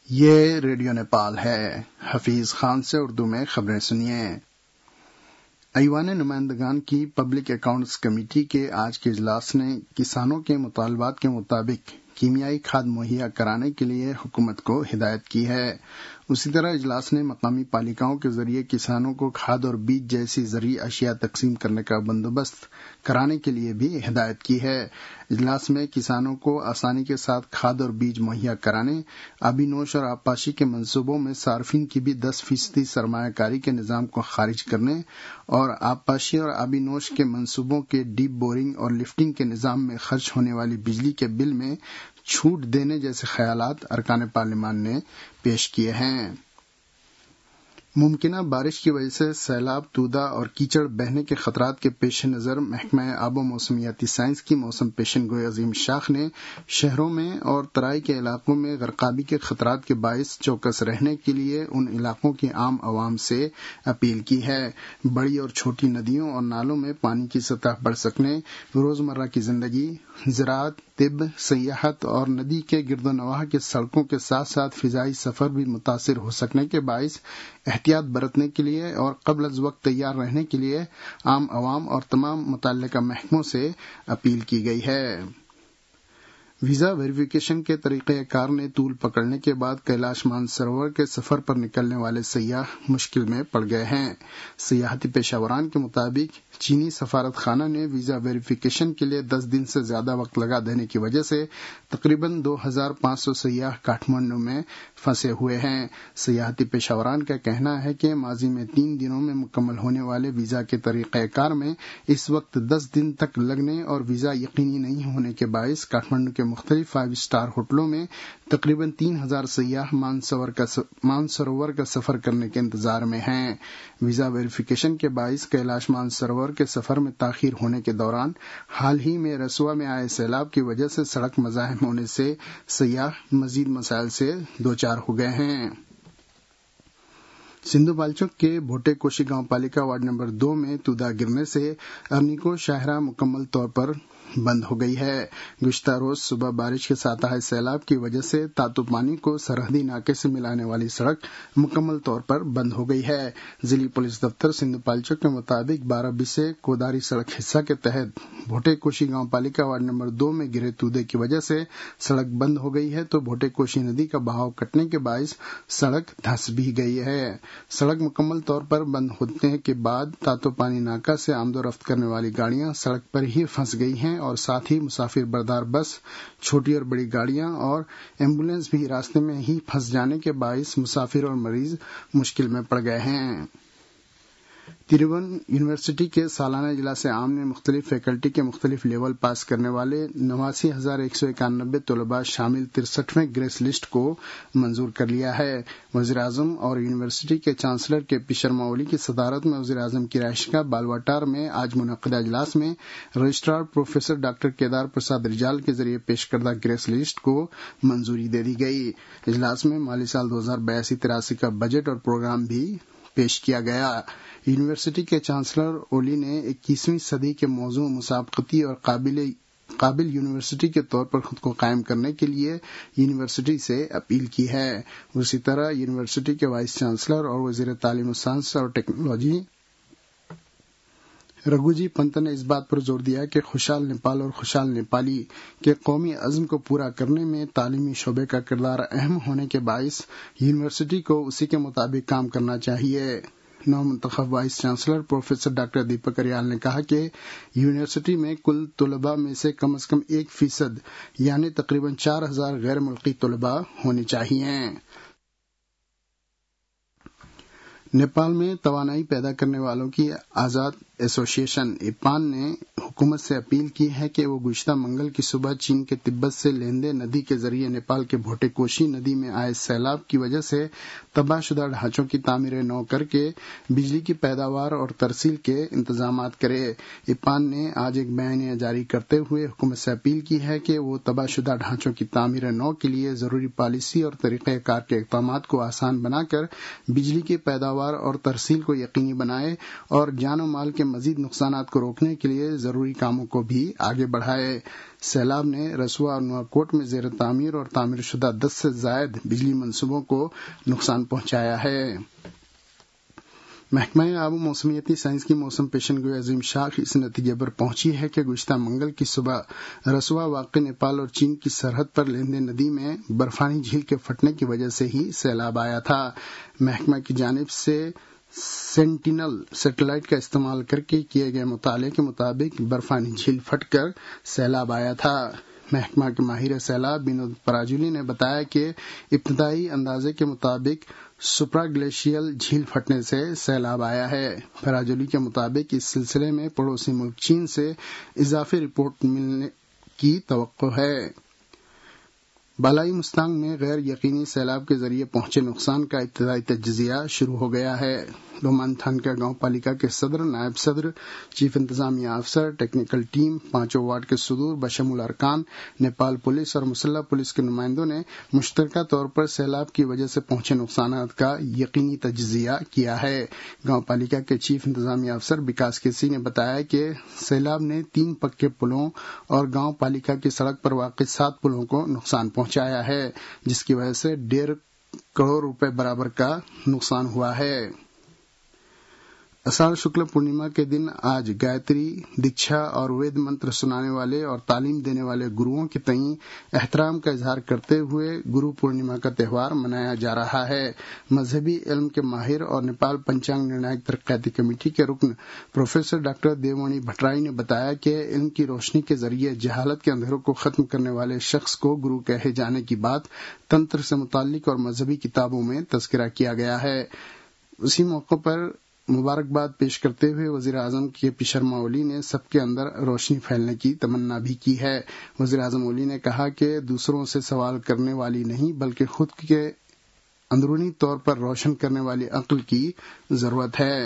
یہ ریڈیو نیپال ہے۔ حفیظ خان سے اردو میں خبریں سنیے۔ ایوان نمائندگان کی پبلک اکاؤنٹس کمیٹی کے آج کے اجلاس نے کسانوں کے مطالبات کے مطابق کیمیائی کھاد مہیا کرانے کے لیے حکومت کو ہدایت کی ہے۔ اسی طرح اجلاس نے مقامی پالیکاؤں کے ذریعے کسانوں کو کھاد اور بیج جیسی زرعی اشیاء تقسیم کرنے کا بندوبست کرانے کے لیے بھی ہدایت کی ہے۔ اجلاس میں کسانوں کو آسانی کے ساتھ کھاد اور بیج مہیا کرانے، آبی نوش اور آبپاشی کے منصوبوں میں صارفین کی بھی 10% سرمایہ کاری کے نظام کو خارج کرنے اور آبپاشی اور آبی نوش کے منصوبوں کے ڈیپ بورنگ اور لفٹنگ کے نظام میں خرچ ہونے والی بجلی کے بل میں چھوٹ دینے جیسے خیالات ارکان پارلیمان نے پیش کیے ہیں۔ ممکنہ بارش کی وجہ سے سیلاب، تودہ اور کیچڑ بہنے کے خطرات کے پیش نظر محکمہ آب و موسمیاتی سائنس کی موسم پیشن گوئی عظیم شاخ نے شہروں میں اور ترائی کے علاقوں میں غرقابی کے خطرات کے باعث چوکس رہنے کے لیے ان علاقوں کی عام عوام سے اپیل کی ہے۔ بڑی اور چھوٹی ندیوں اور نالوں میں پانی کی سطح بڑھ سکنے، روزمرہ کی زندگی، زراعت، طب، سیاحت اور ندی کے گرد و نواح کے سڑکوں کے ساتھ ساتھ فضائی سفر بھی متاثر ہو سکنے کے باعث احتیاط برتنے کے لیے اور قبل از وقت تیار رہنے کے لیے عام عوام اور تمام متعلقہ محکموں سے اپیل کی گئی ہے۔ ویزا ویریفیکیشن کے طریقہ کار نے طول پکڑنے کے بعد کیلاش مانسروور کے سفر پر نکلنے والے سیاح مشکل میں پڑ گئے ہیں۔ سیاحتی پیشہ وران کے مطابق چینی سفارت خانہ نے ویزا ویریفیکیشن کے لیے 10 دن سے زیادہ وقت لگا دینے کی وجہ سے تقریباً 2500 سیاح کاٹھمانڈو میں پھنسے ہوئے ہیں۔ سیاحتی پیشہ وران کا کہنا ہے کہ ماضی میں 3 دنوں میں مکمل ہونے والے ویزا کے طریقہ کار میں اس وقت 10 دن تک لگنے اور ویزا یقینی نہیں ہونے کے باعث کاٹھمانڈو کے مختلف 5 اسٹار ہوٹلوں میں تقریباً 3000 سیاح مانسروور کا سفر کرنے کے انتظار میں ہیں۔ ویزا ویریفیکیشن کے باعث کیلاش مانسروور کے سفر میں تاخیر ہونے کے دوران حال ہی میں رسوا میں آئے سیلاب کی وجہ سے سڑک مزاحم ہونے سے سیاح مزید مسائل سے دوچار ہو گئے ہیں۔ سندھو بالچوک کے بھوٹے کوشی گاؤں پالیکا وارڈ نمبر 2 میں تودہ گرنے سے ارنیکو شاہراہ مکمل طور پر بند ہو گئی ہے۔ گزشتہ روز صبح بارش کے ساتھ آئے سیلاب کی وجہ سے تاتو پانی کو سرحدی ناکے سے ملانے والی سڑک مکمل طور پر بند ہو گئی ہے۔ ضلعی پولیس دفتر سندھو بالچوک کے مطابق 12 بسے کوداری سڑک حصہ کے تحت بھوٹے کوشی گاؤں پالیکا وارڈ نمبر 2 میں گرے تودے کی وجہ سے سڑک بند ہو گئی ہے تو بھوٹے کوشی ندی کا بہاؤ کٹنے کے باعث سڑک دھنس بھی گئی ہے۔ سڑک مکمل طور پر بند ہونے کے بعد تاتو پانی ناکا سے آمد و رفت کرنے والی گاڑیاں سڑک پر ہی پھنس گئی ہیں اور ساتھ ہی مسافر بردار بس، چھوٹی اور بڑی گاڑیاں اور ایمبولینس بھی راستے میں ہی پھنس جانے کے باعث مسافر اور مریض مشکل میں پڑ گئے ہیں۔ تریون یونیورسٹی کے سالانہ اجلاس عام نے مختلف فیکلٹی کے مختلف لیول پاس کرنے والے 89,191 طلباء شامل 63ویں گریس لسٹ کو منظور کر لیا ہے۔ وزیر اعظم اور یونیورسٹی کے چانسلر کے پی شرما اولی کی صدارت میں وزیر اعظم کی رہائشگاہ بالواٹار میں آج منعقدہ اجلاس میں registrar professor doctor Kedar Prasad Rijal کے ذریعے پیش کردہ گریس لسٹ کو منظوری دے دی گئی۔ اجلاس میں مالی سال 2082-83 کا بجٹ اور پروگرام بھی پیش کیا گیا۔ یونیورسٹی کے چانسلر اولی نے 21ویں صدی کے موضوع مسابقتی اور قابل یونیورسٹی کے طور پر خود کو قائم کرنے کے لیے یونیورسٹی سے اپیل کی ہے۔ اسی طرح یونیورسٹی کے وائس چانسلر اور وزیر تعلیم و سائنس اور ٹیکنالوجی رگھو جی پنت نے اس بات پر زور دیا کہ خوشحال نیپال اور خوشحال نیپالی کے قومی عزم کو پورا کرنے میں تعلیمی شعبے کا کردار اہم ہونے کے باعث یونیورسٹی کو اسی کے مطابق کام کرنا چاہیے۔ نو منتخب vice chancellor professor doctor Deepak Aryal نے کہا کہ یونیورسٹی میں کل طلباء میں سے کم 1% یعنی تقریباً 4000 غیر ملکی طلباء ہونے چاہیے۔ نیپال میں توانائی پیدا کرنے والوں کی آزاد ایسوسی ایشن ایپان نے حکومت سے اپیل کی ہے کہ وہ گزشتہ منگل کی صبح چین کے تبت سے لیندے ندی کے ذریعے نیپال کے بھوٹے کوشی ندی میں آئے سیلاب کی وجہ سے تباہ شدہ ڈھانچوں کی تعمیر نو کر کے بجلی کی پیداوار اور ترسیل کے انتظامات کرے۔ ایپان نے آج ایک بیانیہ جاری کرتے ہوئے حکومت سے اپیل کی ہے کہ وہ تباہ شدہ ڈھانچوں کی تعمیر نو کے لیے ضروری پالیسی اور طریقہ کار کے اقدامات کو آسان بنا کر بجلی کی پیداوار اور ترسیل کو یقینی بنائے اور جان و مال کے مزید نقصانات کو روکنے کے لیے ضروری کاموں کو بھی آگے بڑھائے۔ سیلاب نے رسوا اور نواکوٹ میں زیر تعمیر اور تعمیر شدہ 10 سے زائد بجلی منصوبوں کو نقصان پہنچایا ہے۔ محکمہ آب و موسمیاتی سائنس کی موسم پیشن گوئی عظیم شاخ اس نتیجے پر پہنچی ہے کہ گزشتہ منگل کی صبح رسوا واقع نیپال اور چین کی سرحد پر لیندے ندی میں برفانی جھیل کے پھٹنے کی وجہ سے ہی سیلاب آیا تھا۔ محکمہ کی جانب سے سینٹینل سیٹلائٹ کا استعمال کر کے کیے گئے مطالعے کے مطابق برفانی جھیل پھٹ کر سیلاب آیا تھا۔ محکمہ کے ماہر سیلاب ونود پراجولی نے بتایا کہ ابتدائی اندازے کے مطابق سپرا گلیشیل جھیل پھٹنے سے سیلاب آیا ہے۔ پراجولی کے مطابق اس سلسلے میں پڑوسی ملک چین سے اضافی رپورٹ ملنے کی توقع ہے۔ بالائی مستانگ میں غیر یقینی سیلاب کے ذریعے پہنچے نقصان کا ابتدائی تجزیہ شروع ہو گیا ہے۔ لومان تھانکیا گاؤں پالیکا کے صدر، نائب صدر، چیف انتظامیہ افسر، ٹیکنیکل ٹیم، 5 وارڈ کے صدور بشمول ارکان، نیپال پولیس اور مسلح پولیس کے نمائندوں نے مشترکہ طور پر سیلاب کی وجہ سے پہنچے نقصانات کا یقینی تجزیہ کیا ہے۔ گاؤں پالیکا کے چیف انتظامیہ افسر وکاس کیسی نے بتایا کہ سیلاب نے 3 پکے پلوں اور گاؤں پالیکا کی سڑک پر واقع 7 پلوں کو نقصان پہنچایا ہے، جس کی وجہ سے 1.5 کروڑ روپے برابر کا نقصان ہوا ہے۔ اساڑھ شکل پورنیما کے دن آج گایتری، دیکشا اور وید منتر سنانے والے اور تعلیم دینے والے گروؤں کے تئیں احترام کا اظہار کرتے ہوئے گرو پورنیما کا تہوار منایا جا رہا ہے۔ مذہبی علم کے ماہر اور نیپال پنچانگ نرنائک ترقیاتی کمیٹی کے رکن پروفیسر ڈاکٹر دیومنی بھٹرائی نے بتایا کہ علم کی روشنی کے ذریعے جہالت کے اندھیروں کو ختم کرنے والے شخص کو گرو کہے جانے کی بات تنتر سے متعلق اور مذہبی کتابوں میں تذکرہ کیا گیا ہے۔ اسی موقع پر مبارکباد پیش کرتے ہوئے وزیر اعظم کے پی شرما اولی نے سب کے اندر روشنی پھیلنے کی تمنا بھی کی ہے۔ وزیر اعظم اولی نے کہا کہ دوسروں سے سوال کرنے والی نہیں بلکہ خود کے اندرونی طور پر روشن کرنے والی عقل کی ضرورت ہے۔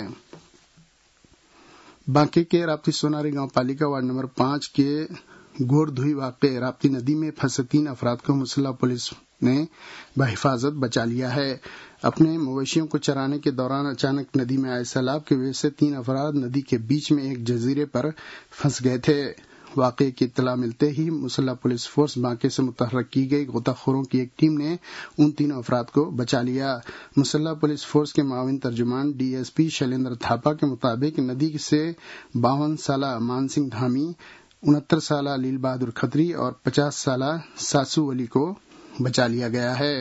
بانکے کے رابطی سوناری گاؤں پالیکا وارڈ نمبر 5 کے گوردھوئی واقع رابطی ندی میں پھنسے 3 افراد کو مسلح پولیس نے بحفاظت بچا لیا ہے۔ اپنے مویشیوں کو چرانے کے دوران اچانک ندی میں آئے سیلاب کی وجہ سے 3 افراد ندی کے بیچ میں ایک جزیرے پر پھنس گئے تھے۔ واقعے کی اطلاع ملتے ہی مسلح پولیس فورس بانکے سے متحرک کی گئی غوطہ خوروں کی ایک ٹیم نے ان 3 افراد کو بچا لیا۔ مسلح پولیس فورس کے معاون ترجمان D S P Shailendra Thapa کے مطابق ندی سے 52 سالہ مان سنگھ دھامی، 69 سالہ لیل بہادر کھتری اور 50 سالہ ساسو ولی کو بچا لیا گیا ہے۔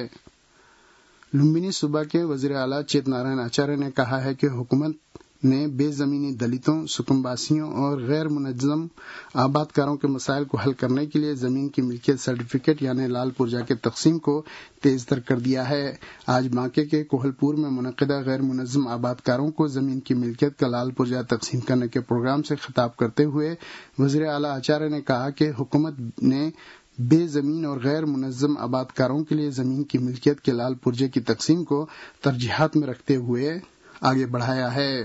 لمبنی صوبہ کے وزیر اعلیٰ چیت نارائن آچاریہ نے کہا ہے کہ حکومت نے بے زمینی دلتوں، سکمباسیوں اور غیر منظم آباد کاروں کے مسائل کو حل کرنے کے لیے زمین کی ملکیت سرٹیفکیٹ یعنی لال پرجا کے تقسیم کو تیز تر کر دیا ہے۔ آج بانکے کے کوہل پور میں منعقدہ غیر منظم آباد کاروں کو زمین کی ملکیت کا لال پرجا تقسیم کرنے کے پروگرام سے خطاب کرتے ہوئے وزیر اعلیٰ آچاریہ نے کہا کہ حکومت نے بے زمین اور غیر منظم آباد کاروں کے لیے زمین کی ملکیت کے لال پرجے کی تقسیم کو ترجیحات میں رکھتے ہوئے آگے بڑھایا ہے۔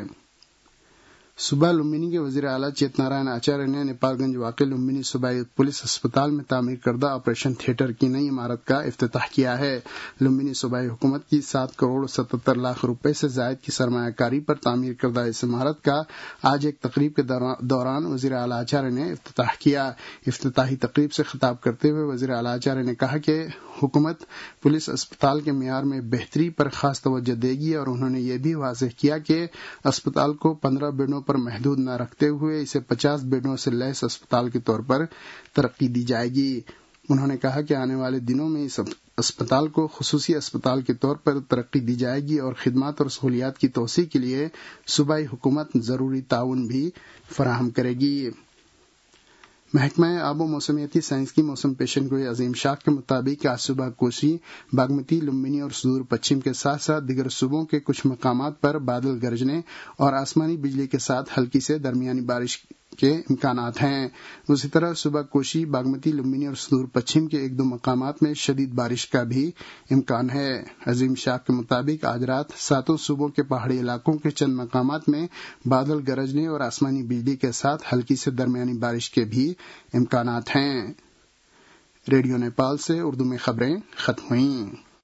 صوبہ لمبنی کے وزیر اعلیٰ چیت نارائن آچاریہ نے نیپال گنج واقع لمبنی صوبائی پولیس اسپتال میں تعمیر کردہ آپریشن تھیٹر کی نئی عمارت کا افتتاح کیا ہے۔ لمبنی صوبائی حکومت کی 7 کروڑ 77 لاکھ روپے سے زائد کی سرمایہ کاری پر تعمیر کردہ اس عمارت کا آج ایک تقریب کے دوران وزیر اعلیٰ آچاریہ نے افتتاح کیا۔ افتتاحی تقریب سے خطاب کرتے ہوئے وزیر اعلیٰ آچاریہ نے کہا کہ حکومت پولیس اسپتال کے معیار میں بہتری پر خاص توجہ دے گی اور انہوں نے یہ بھی واضح کیا کہ اسپتال کو 15 بیڈوں پر محدود نہ رکھتے ہوئے اسے 50 بیڈوں سے لیس اسپتال کے طور پر ترقی دی جائے گی۔ انہوں نے کہا کہ آنے والے دنوں میں اس اسپتال کو خصوصی اسپتال کے طور پر ترقی دی جائے گی اور خدمات اور سہولیات کی توسیع کے لیے صوبائی حکومت ضروری تعاون بھی فراہم کرے گی۔ محکمہ آب و موسمیاتی سائنس کی موسم پیشن گوئی عظیم شاخ کے مطابق آج صبح کوسی، باگمتی، لمبنی اور سدور پچھم کے ساتھ ساتھ دیگر صوبوں کے کچھ مقامات پر بادل گرجنے اور آسمانی بجلی کے ساتھ ہلکی سے درمیانی بارش کے امکانات ہیں۔ اسی طرح صبح کوشی، باگمتی، لمبنی اور سدور پچھم کے 1-2 مقامات میں شدید بارش کا بھی امکان ہے۔ عظیم شاخ کے مطابق آج رات 7 صوبوں کے پہاڑی علاقوں کے چند مقامات میں بادل گرجنے اور آسمانی بجلی کے ساتھ ہلکی سے درمیانی بارش کے بھی امکانات ہیں۔ ریڈیو نیپال سے اردو میں خبریں ختم ہوئیں۔